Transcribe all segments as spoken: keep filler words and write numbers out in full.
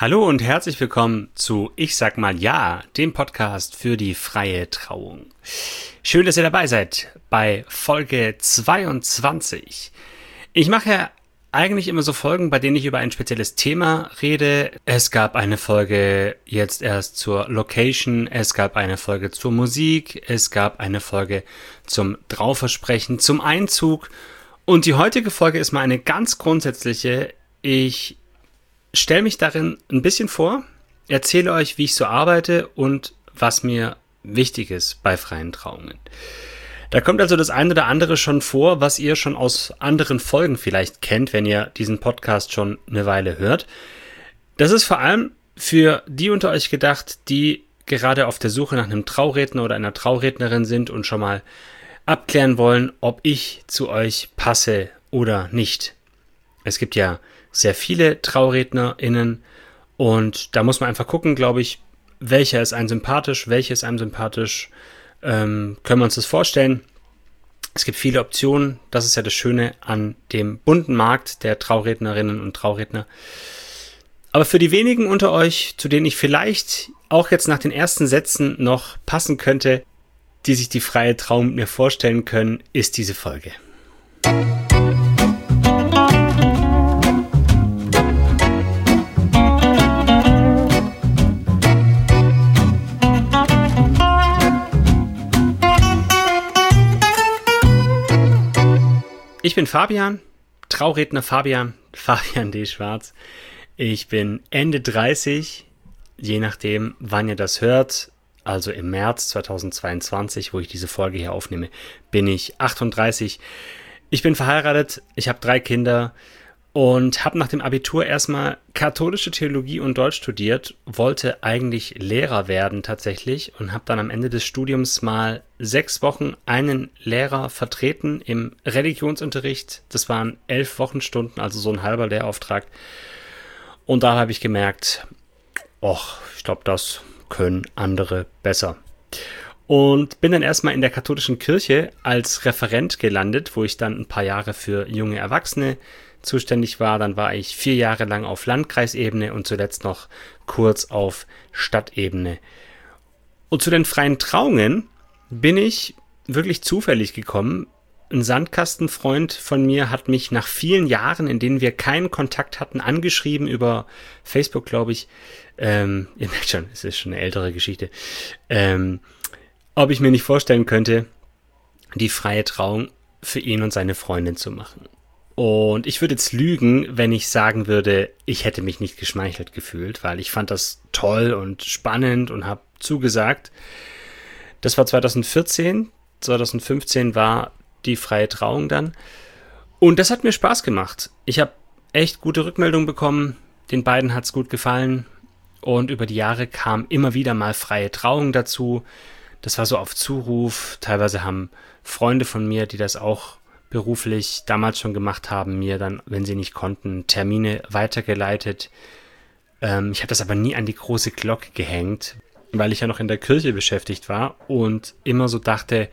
Hallo und herzlich willkommen zu Ich sag mal ja, dem Podcast für die freie Trauung. Schön, dass ihr dabei seid bei Folge zweiundzwanzig. Ich mache ja eigentlich immer so Folgen, bei denen ich über ein spezielles Thema rede. Es gab eine Folge jetzt erst zur Location, es gab eine Folge zur Musik, es gab eine Folge zum Trauversprechen, zum Einzug. Und die heutige Folge ist mal eine ganz grundsätzliche. Ich stelle mich darin ein bisschen vor, erzähle euch, wie ich so arbeite und was mir wichtig ist bei freien Trauungen. Da kommt also das eine oder andere schon vor, was ihr schon aus anderen Folgen vielleicht kennt, wenn ihr diesen Podcast schon eine Weile hört. Das ist vor allem für die unter euch gedacht, die gerade auf der Suche nach einem Trauredner oder einer Traurednerin sind und schon mal abklären wollen, ob ich zu euch passe oder nicht. Es gibt ja sehr viele TraurednerInnen und da muss man einfach gucken, glaube ich, welcher ist einem sympathisch, welche ist einem sympathisch, ähm, können wir uns das vorstellen. Es gibt viele Optionen, das ist ja das Schöne an dem bunten Markt der Traurednerinnen und Trauredner. Aber für die wenigen unter euch, zu denen ich vielleicht auch jetzt nach den ersten Sätzen noch passen könnte, die sich die freie Trauung mit mir vorstellen können, ist diese Folge. Ich bin Fabian, Trauredner Fabian, Fabian D. Schwarz. Ich bin Ende dreißig, je nachdem, wann ihr das hört, also im März zweitausendzweiundzwanzig, wo ich diese Folge hier aufnehme, bin ich achtunddreißig. Ich bin verheiratet, ich habe drei Kinder und habe nach dem Abitur erstmal katholische Theologie und Deutsch studiert, wollte eigentlich Lehrer werden tatsächlich und habe dann am Ende des Studiums mal sechs Wochen einen Lehrer vertreten im Religionsunterricht. Das waren elf Wochenstunden, also so ein halber Lehrauftrag. Und da habe ich gemerkt, och, ich glaube, das können andere besser. Und bin dann erstmal in der katholischen Kirche als Referent gelandet, wo ich dann ein paar Jahre für junge Erwachsene zuständig war. Dann war ich vier Jahre lang auf Landkreisebene und zuletzt noch kurz auf Stadtebene. Und zu den freien Trauungen bin ich wirklich zufällig gekommen. Ein Sandkastenfreund von mir hat mich nach vielen Jahren, in denen wir keinen Kontakt hatten, angeschrieben über Facebook, glaube ich. Ähm, ihr merkt schon, es ist schon eine ältere Geschichte. Ähm, ob ich mir nicht vorstellen könnte, die freie Trauung für ihn und seine Freundin zu machen. Und ich würde jetzt lügen, wenn ich sagen würde, ich hätte mich nicht geschmeichelt gefühlt, weil ich fand das toll und spannend und habe zugesagt. Das war zweitausendvierzehn, zweitausendfünfzehn war die freie Trauung dann. Und das hat mir Spaß gemacht. Ich habe echt gute Rückmeldungen bekommen, den beiden hat es gut gefallen. Und über die Jahre kam immer wieder mal freie Trauung dazu. Das war so auf Zuruf. Teilweise haben Freunde von mir, die das auch beruflich damals schon gemacht haben, mir dann, wenn sie nicht konnten, Termine weitergeleitet. Ähm, ich habe das aber nie an die große Glocke gehängt, weil ich ja noch in der Kirche beschäftigt war und immer so dachte,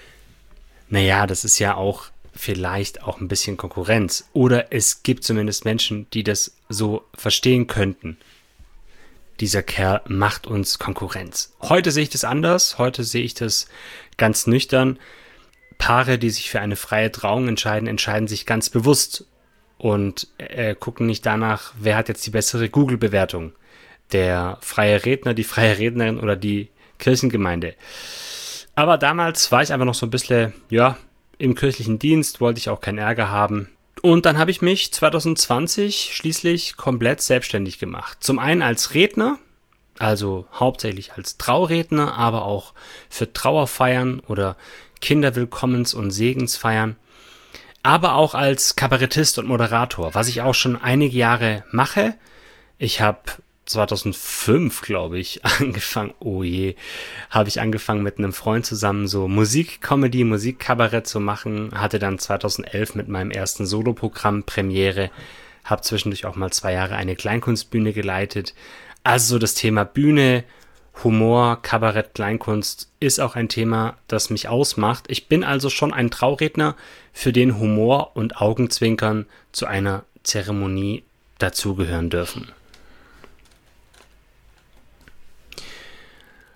naja, das ist ja auch vielleicht auch ein bisschen Konkurrenz. Oder es gibt zumindest Menschen, die das so verstehen könnten. Dieser Kerl macht uns Konkurrenz. Heute sehe ich das anders. Heute sehe ich das ganz nüchtern. Paare, die sich für eine freie Trauung entscheiden, entscheiden sich ganz bewusst und äh, gucken nicht danach, wer hat jetzt die bessere Google-Bewertung. Der freie Redner, die freie Rednerin oder die Kirchengemeinde. Aber damals war ich einfach noch so ein bisschen, ja, im kirchlichen Dienst, wollte ich auch keinen Ärger haben. Und dann habe ich mich zweitausendzwanzig schließlich komplett selbstständig gemacht. Zum einen als Redner, also hauptsächlich als Trauredner, aber auch für Trauerfeiern oder Kinderwillkommens- und Segensfeiern, aber auch als Kabarettist und Moderator, was ich auch schon einige Jahre mache. Ich habe zweitausendfünf, glaube ich, angefangen, oh je, habe ich angefangen mit einem Freund zusammen so Musik-Comedy, Musik-Kabarett zu machen, hatte dann zweitausendelf mit meinem ersten Soloprogramm Premiere, habe zwischendurch auch mal zwei Jahre eine Kleinkunstbühne geleitet. Also so das Thema Bühne, Humor, Kabarett, Kleinkunst ist auch ein Thema, das mich ausmacht. Ich bin also schon ein Trauredner, für den Humor und Augenzwinkern zu einer Zeremonie dazugehören dürfen.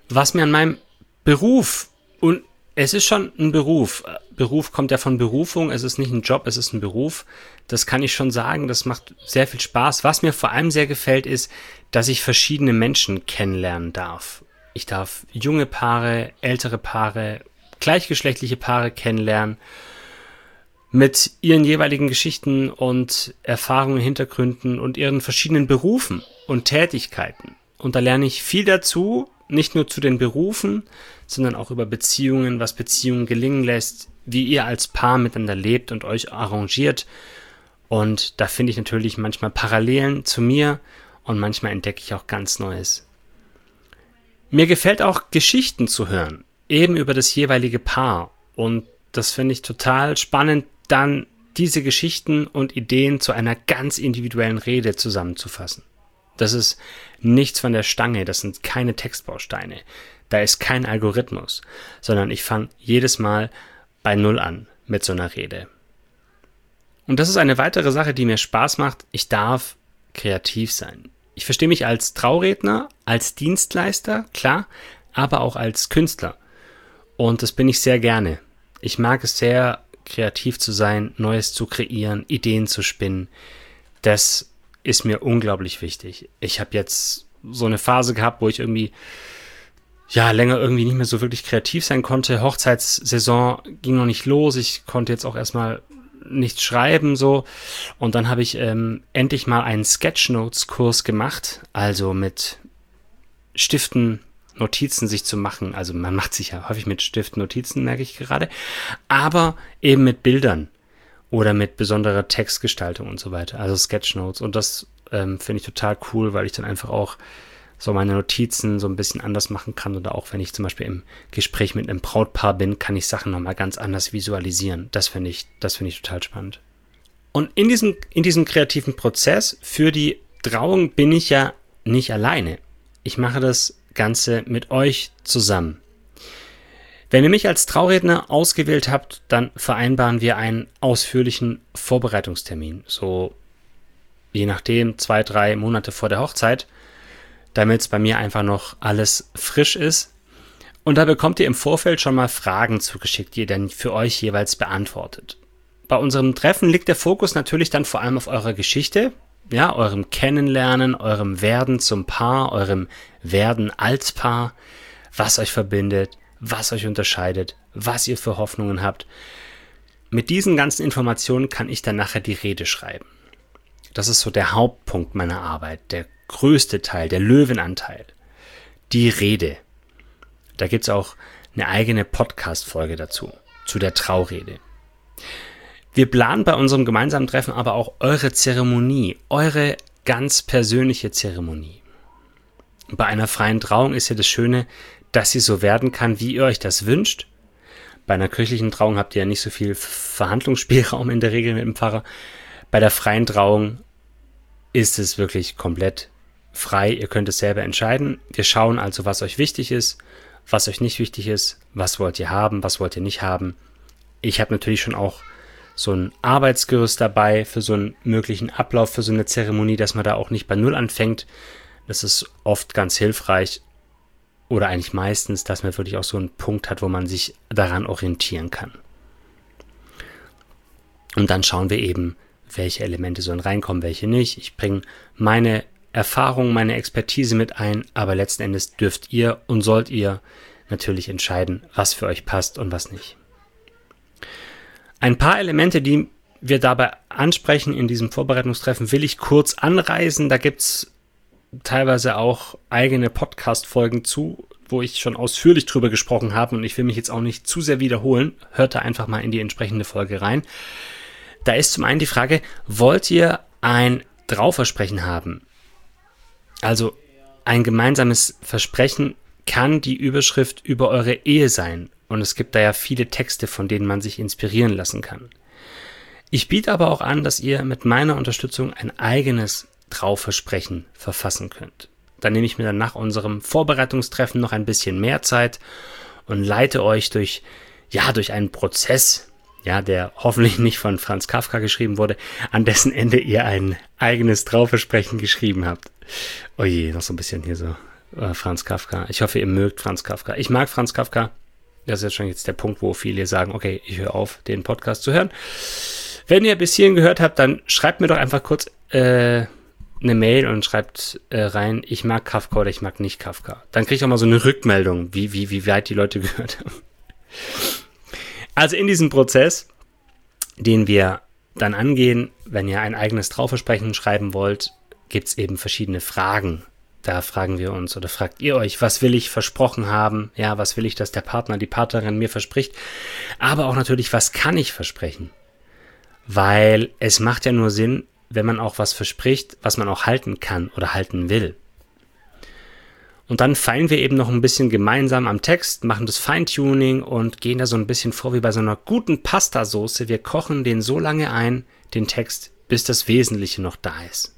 was mir an meinem Beruf, und es ist schon ein Beruf, Beruf kommt ja von Berufung, es ist nicht ein Job, es ist ein Beruf, das kann ich schon sagen, das macht sehr viel Spaß. Was mir vor allem sehr gefällt, ist, dass ich verschiedene Menschen kennenlernen darf. Ich darf junge Paare, ältere Paare, gleichgeschlechtliche Paare kennenlernen, mit ihren jeweiligen Geschichten und Erfahrungen, Hintergründen und ihren verschiedenen Berufen und Tätigkeiten. Und da lerne ich viel dazu, nicht nur zu den Berufen, sondern auch über Beziehungen, was Beziehungen gelingen lässt, wie ihr als Paar miteinander lebt und euch arrangiert. Und da finde ich natürlich manchmal Parallelen zu mir und manchmal entdecke ich auch ganz Neues. Mir gefällt auch, Geschichten zu hören, eben über das jeweilige Paar. Und das finde ich total spannend, dann diese Geschichten und Ideen zu einer ganz individuellen Rede zusammenzufassen. Das ist nichts von der Stange, das sind keine Textbausteine, da ist kein Algorithmus, sondern ich fange jedes Mal bei Null an mit so einer Rede. Und das ist eine weitere Sache, die mir Spaß macht. Ich darf kreativ sein. Ich verstehe mich als Trauredner, als Dienstleister, klar, aber auch als Künstler. Und das bin ich sehr gerne. Ich mag es sehr, kreativ zu sein, Neues zu kreieren, Ideen zu spinnen. Das ist mir unglaublich wichtig. Ich habe jetzt so eine Phase gehabt, wo ich irgendwie ja länger irgendwie nicht mehr so wirklich kreativ sein konnte. Hochzeitssaison ging noch nicht los. Ich konnte jetzt auch erstmal nichts schreiben so. Und dann habe ich ähm, endlich mal einen Sketchnotes-Kurs gemacht, also mit Stiften Notizen sich zu machen. Also man macht sich ja häufig mit Stiften Notizen, merke ich gerade, aber eben mit Bildern oder mit besonderer Textgestaltung und so weiter, also Sketchnotes. Und das ähm, finde ich total cool, weil ich dann einfach auch so meine Notizen so ein bisschen anders machen kann, oder auch wenn ich zum Beispiel im Gespräch mit einem Brautpaar bin, kann ich Sachen nochmal ganz anders visualisieren. Das finde ich, das finde ich total spannend. Und in diesem, in diesem kreativen Prozess für die Trauung bin ich ja nicht alleine. Ich mache das Ganze mit euch zusammen. Wenn ihr mich als Trauredner ausgewählt habt, dann vereinbaren wir einen ausführlichen Vorbereitungstermin, so je nachdem zwei, drei Monate vor der Hochzeit, damit es bei mir einfach noch alles frisch ist. Und da bekommt ihr im Vorfeld schon mal Fragen zugeschickt, die ihr dann für euch jeweils beantwortet. Bei unserem Treffen liegt der Fokus natürlich dann vor allem auf eurer Geschichte, ja, eurem Kennenlernen, eurem Werden zum Paar, eurem Werden als Paar, was euch verbindet, was euch unterscheidet, was ihr für Hoffnungen habt. Mit diesen ganzen Informationen kann ich dann nachher die Rede schreiben. Das ist so der Hauptpunkt meiner Arbeit, der größte Teil, der Löwenanteil. Die Rede. Da gibt es auch eine eigene Podcast-Folge dazu, zu der Traurede. Wir planen bei unserem gemeinsamen Treffen aber auch eure Zeremonie, eure ganz persönliche Zeremonie. Bei einer freien Trauung ist ja das Schöne, dass sie so werden kann, wie ihr euch das wünscht. Bei einer kirchlichen Trauung habt ihr ja nicht so viel Verhandlungsspielraum in der Regel mit dem Pfarrer. Bei der freien Trauung ist es wirklich komplett frei. Ihr könnt es selber entscheiden. Wir schauen also, was euch wichtig ist, was euch nicht wichtig ist, was wollt ihr haben, was wollt ihr nicht haben. Ich habe natürlich schon auch so ein Arbeitsgerüst dabei für so einen möglichen Ablauf für so eine Zeremonie, dass man da auch nicht bei Null anfängt. Das ist oft ganz hilfreich oder eigentlich meistens, dass man wirklich auch so einen Punkt hat, wo man sich daran orientieren kann. Und dann schauen wir eben, welche Elemente sollen reinkommen, welche nicht. Ich bringe meine Erfahrung, meine Expertise mit ein, aber letzten Endes dürft ihr und sollt ihr natürlich entscheiden, was für euch passt und was nicht. Ein paar Elemente, die wir dabei ansprechen in diesem Vorbereitungstreffen, will ich kurz anreißen. Da gibt es teilweise auch eigene Podcast-Folgen zu, wo ich schon ausführlich drüber gesprochen habe, und ich will mich jetzt auch nicht zu sehr wiederholen. Hört da einfach mal in die entsprechende Folge rein. Da ist zum einen die Frage, wollt ihr ein Trauversprechen haben? Also ein gemeinsames Versprechen kann die Überschrift über eure Ehe sein. Und es gibt da ja viele Texte, von denen man sich inspirieren lassen kann. Ich biete aber auch an, dass ihr mit meiner Unterstützung ein eigenes Trauversprechen verfassen könnt. Dann nehme ich mir dann nach unserem Vorbereitungstreffen noch ein bisschen mehr Zeit und leite euch durch, ja, durch einen Prozess, ja, der hoffentlich nicht von Franz Kafka geschrieben wurde, an dessen Ende ihr ein eigenes Trauversprechen geschrieben habt. Oje, noch so ein bisschen hier so äh, Franz Kafka. Ich hoffe, ihr mögt Franz Kafka. Ich mag Franz Kafka. Das ist jetzt schon jetzt der Punkt, wo viele sagen, okay, ich höre auf, den Podcast zu hören. Wenn ihr bis hierhin gehört habt, dann schreibt mir doch einfach kurz äh, eine Mail und schreibt äh, rein, ich mag Kafka oder ich mag nicht Kafka. Dann kriege ich auch mal so eine Rückmeldung, wie, wie, wie weit die Leute gehört haben. Also in diesem Prozess, den wir dann angehen, wenn ihr ein eigenes Trauversprechen schreiben wollt, gibt es eben verschiedene Fragen. Da fragen wir uns oder fragt ihr euch, was will ich versprochen haben? Ja, was will ich, dass der Partner, die Partnerin mir verspricht? Aber auch natürlich, was kann ich versprechen? Weil es macht ja nur Sinn, wenn man auch was verspricht, was man auch halten kann oder halten will. Und dann feilen wir eben noch ein bisschen gemeinsam am Text, machen das Feintuning und gehen da so ein bisschen vor wie bei so einer guten Pastasoße. Wir kochen den so lange ein, den Text, bis das Wesentliche noch da ist.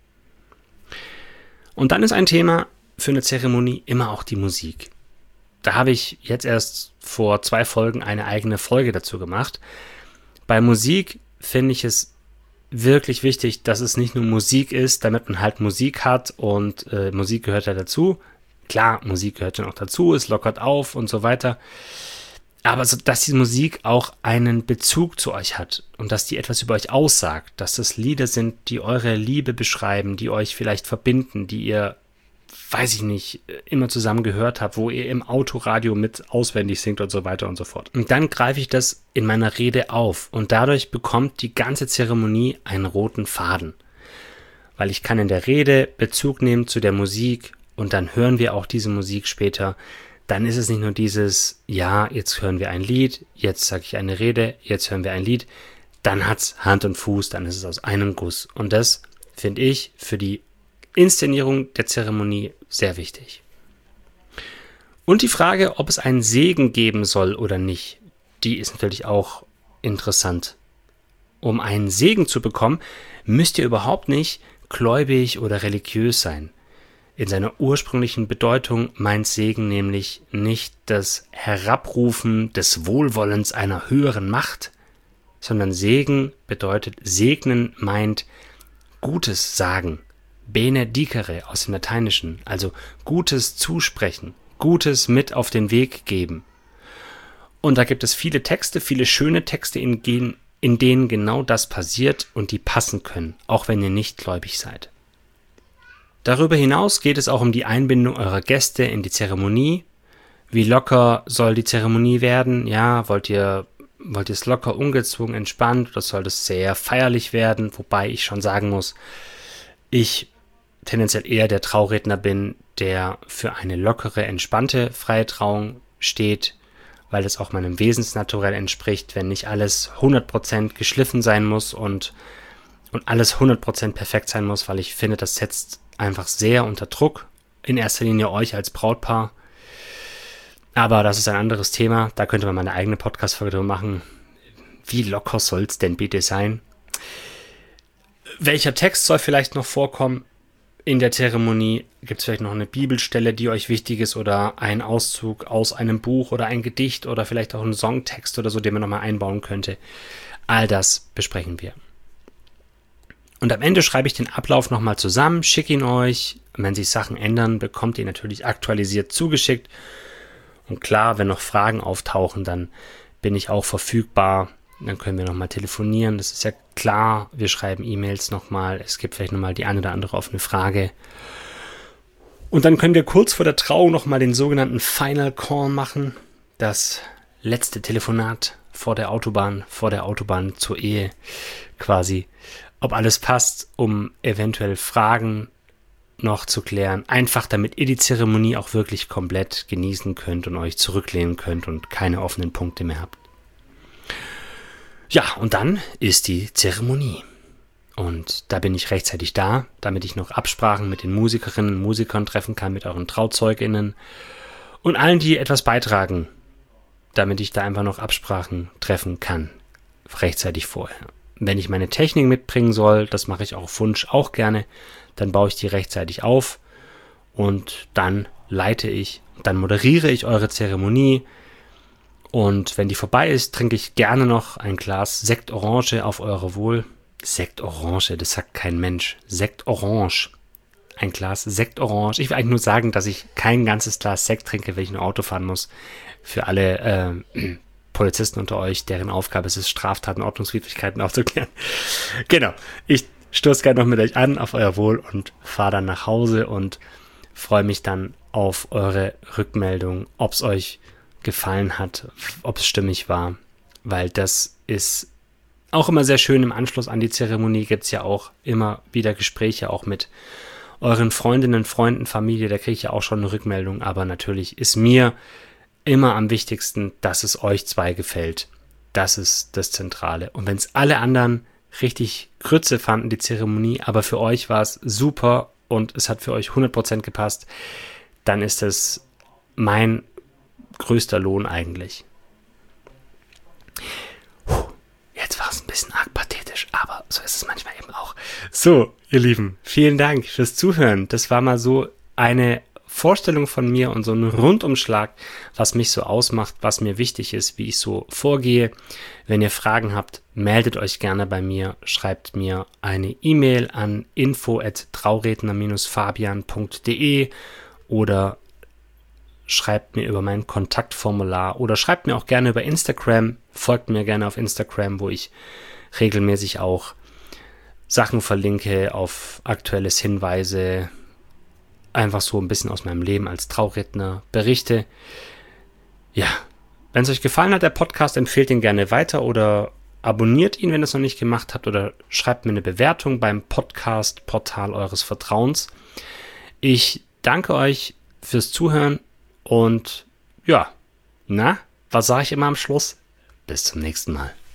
Und dann ist ein Thema für eine Zeremonie immer auch die Musik. Da habe ich jetzt erst vor zwei Folgen eine eigene Folge dazu gemacht. Bei Musik finde ich es wirklich wichtig, dass es nicht nur Musik ist, damit man halt Musik hat und äh, Musik gehört ja dazu. Klar, Musik gehört dann auch dazu, es lockert auf und so weiter. Aber so, dass die Musik auch einen Bezug zu euch hat und dass die etwas über euch aussagt, dass das Lieder sind, die eure Liebe beschreiben, die euch vielleicht verbinden, die ihr, weiß ich nicht, immer zusammen gehört habt, wo ihr im Autoradio mit auswendig singt und so weiter und so fort. Und dann greife ich das in meiner Rede auf und dadurch bekommt die ganze Zeremonie einen roten Faden. Weil ich kann in der Rede Bezug nehmen zu der Musik und dann hören wir auch diese Musik später. Dann ist es nicht nur dieses, ja, jetzt hören wir ein Lied, jetzt sage ich eine Rede, jetzt hören wir ein Lied. Dann hat es Hand und Fuß, dann ist es aus einem Guss. Und das finde ich für die Inszenierung der Zeremonie sehr wichtig. Und die Frage, ob es einen Segen geben soll oder nicht, die ist natürlich auch interessant. Um einen Segen zu bekommen, müsst ihr überhaupt nicht gläubig oder religiös sein. In seiner ursprünglichen Bedeutung meint Segen nämlich nicht das Herabrufen des Wohlwollens einer höheren Macht, sondern Segen bedeutet, segnen meint Gutes sagen, benedicere aus dem Lateinischen, also Gutes zusprechen, Gutes mit auf den Weg geben. Und da gibt es viele Texte, viele schöne Texte, in denen, in denen genau das passiert und die passen können, auch wenn ihr nicht gläubig seid. Darüber hinaus geht es auch um die Einbindung eurer Gäste in die Zeremonie. Wie locker soll die Zeremonie werden? Ja, wollt ihr, wollt ihr es locker, ungezwungen, entspannt oder soll das sehr feierlich werden? Wobei ich schon sagen muss, ich tendenziell eher der Trauredner bin, der für eine lockere, entspannte freie Trauung steht, weil es auch meinem Wesensnaturell entspricht, wenn nicht alles hundert Prozent geschliffen sein muss und, und alles hundert Prozent perfekt sein muss, weil ich finde, das setzt einfach sehr unter Druck, in erster Linie euch als Brautpaar. Aber das ist ein anderes Thema, da könnte man mal eine eigene Podcast-Folge drüber machen. Wie locker soll es denn bitte sein? Welcher Text soll vielleicht noch vorkommen in der Zeremonie? Gibt es vielleicht noch eine Bibelstelle, die euch wichtig ist oder ein Auszug aus einem Buch oder ein Gedicht oder vielleicht auch einen Songtext oder so, den man nochmal einbauen könnte? All das besprechen wir. Und am Ende schreibe ich den Ablauf nochmal zusammen, schicke ihn euch. Wenn sich Sachen ändern, bekommt ihr natürlich aktualisiert zugeschickt. Und klar, wenn noch Fragen auftauchen, dann bin ich auch verfügbar. Dann können wir nochmal telefonieren. Das ist ja klar, wir schreiben E-Mails nochmal. Es gibt vielleicht nochmal die eine oder andere offene Frage. Und dann können wir kurz vor der Trauung nochmal den sogenannten Final Call machen. Das letzte Telefonat vor der Autobahn, vor der Autobahn zur Ehe quasi. Ob alles passt, um eventuell Fragen noch zu klären. Einfach damit ihr die Zeremonie auch wirklich komplett genießen könnt und euch zurücklehnen könnt und keine offenen Punkte mehr habt. Ja, und dann ist die Zeremonie. Und da bin ich rechtzeitig da, damit ich noch Absprachen mit den Musikerinnen und Musikern treffen kann, mit euren TrauzeugInnen und allen, die etwas beitragen, damit ich da einfach noch Absprachen treffen kann, rechtzeitig vorher. Wenn ich meine Technik mitbringen soll, das mache ich auch auf Wunsch auch gerne, dann baue ich die rechtzeitig auf und dann leite ich, dann moderiere ich eure Zeremonie und wenn die vorbei ist, trinke ich gerne noch ein Glas Sekt Orange auf eure Wohl. Sekt Orange, das sagt kein Mensch. Sekt Orange. ein Glas Sekt Orange. Ich will eigentlich nur sagen, dass ich kein ganzes Glas Sekt trinke, wenn ich nur Auto fahren muss. Für alle äh, Polizisten unter euch, deren Aufgabe es ist, Straftaten, Ordnungswidrigkeiten aufzuklären. Genau, ich stoße gerne noch mit euch an auf euer Wohl und fahre dann nach Hause und freue mich dann auf eure Rückmeldung, ob es euch gefallen hat, ob es stimmig war, weil das ist auch immer sehr schön. Im Anschluss an die Zeremonie gibt es ja auch immer wieder Gespräche, auch mit euren Freundinnen, Freunden, Familie, da kriege ich ja auch schon eine Rückmeldung, aber natürlich ist mir immer am wichtigsten, dass es euch zwei gefällt. Das ist das Zentrale. Und wenn es alle anderen richtig Grütze fanden, die Zeremonie, aber für euch war es super und es hat für euch hundert Prozent gepasst, dann ist es mein größter Lohn eigentlich. Jetzt war es ein bisschen arg pathetisch, aber so ist es manchmal eben auch. So, ihr Lieben, vielen Dank fürs Zuhören. Das war mal so eine Vorstellung von mir und so ein Rundumschlag, was mich so ausmacht, was mir wichtig ist, wie ich so vorgehe. Wenn ihr Fragen habt, meldet euch gerne bei mir, schreibt mir eine E-Mail an info at trauredner Bindestrich fabian punkt de oder schreibt mir über mein Kontaktformular oder schreibt mir auch gerne über Instagram, folgt mir gerne auf Instagram, wo ich regelmäßig auch Sachen verlinke, auf aktuelles Hinweise, einfach so ein bisschen aus meinem Leben als Trauredner berichte. Ja, wenn es euch gefallen hat, der Podcast, empfehlt ihn gerne weiter oder abonniert ihn, wenn ihr es noch nicht gemacht habt, oder schreibt mir eine Bewertung beim Podcast-Portal eures Vertrauens. Ich danke euch fürs Zuhören und ja, na, was sage ich immer am Schluss? Bis zum nächsten Mal.